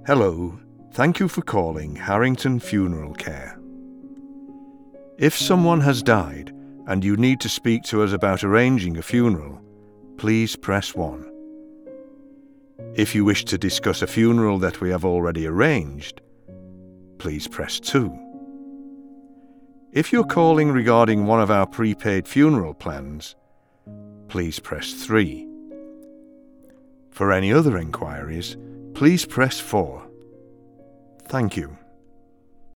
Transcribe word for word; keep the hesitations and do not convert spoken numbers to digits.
Hello, thank you for calling Harrington Funeral Care. If someone has died and you need to speak to us about arranging a funeral, please press one. If you wish to discuss a funeral that we have already arranged, please press two. If you're calling regarding one of our prepaid funeral plans, please press three. For any other enquiries, please press four. Thank you.